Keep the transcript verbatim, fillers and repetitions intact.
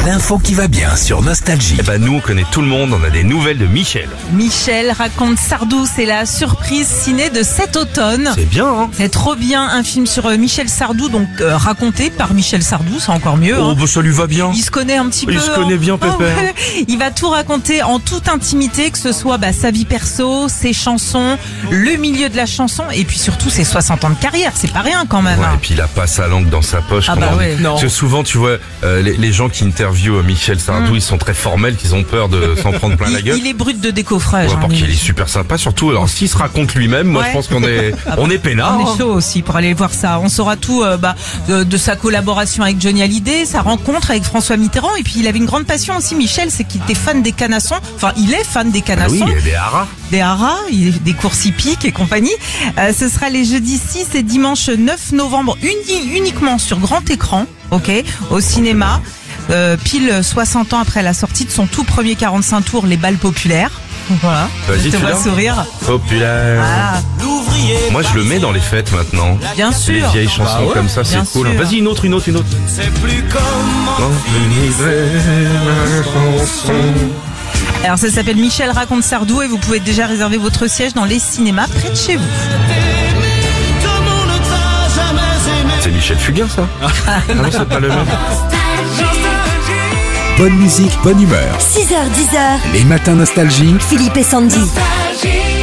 L'info qui va bien sur Nostalgie. Eh ben nous on connaît tout le monde, on a des nouvelles de Michel. Michel raconte Sardou, c'est la surprise ciné de cet automne. C'est bien hein. C'est trop bien, un film sur euh, Michel Sardou, donc euh, raconté par Michel Sardou, c'est encore mieux. Oh hein. bah ça lui va bien. Il se connaît un petit Il peu. se connaît bien, hein. Pépère. Oh, ouais. Il va tout raconter en toute intimité, que ce soit bah, sa vie perso, ses chansons, le milieu de la chanson et puis surtout ses soixante ans de carrière, c'est pas rien quand même. Ouais, hein. et puis il a pas sa langue dans sa poche. Ah comment bah on- ouais. Parce que souvent tu vois euh, les, les gens qui interviewent Michel Sardou, Mm. ils sont très formels, qu'ils ont peur de s'en prendre plein la Il, gueule. il est brut de décoffrage. Ouais, hein, alors lui. qu'il est super sympa, surtout alors s'il se raconte lui-même, moi Ouais. je pense qu'on est on est peinard. On est chaud aussi pour aller voir ça. On saura tout euh, bah, de, de sa collaboration avec Johnny Hallyday, sa rencontre avec François Mitterrand. Et puis il avait une grande passion aussi, Michel, c'est qu'il était fan des canassons. Enfin, il est fan des Ah canassons, oui, il y a des haras. des haras, il est- des courses hippiques et compagnie. Euh, ce sera les jeudis six et dimanche neuf novembre uni- uniquement sur grand écran, ok, au cinéma. Euh, pile soixante ans après la sortie de son tout premier quarante-cinq tours, Les Balles Populaires. Voilà, Vas-y, je te tu vois l'as sourire. Populaire. Ah, Moi je le mets dans les fêtes maintenant. bien Les sûr. vieilles chansons comme ça, bien c'est cool. sûr. Vas-y, une autre, une autre, une autre. Dans l'univers, la chanson. Alors ça s'appelle Michel raconte Sardou et vous pouvez déjà réserver votre siège dans les cinémas près de chez vous. C'est Michel Fugain ça. Ah non, c'est pas le même. Bonne musique, bonne humeur. six heures dix, Les matins Nostalgie. Philippe et Sandy. Nostalgie.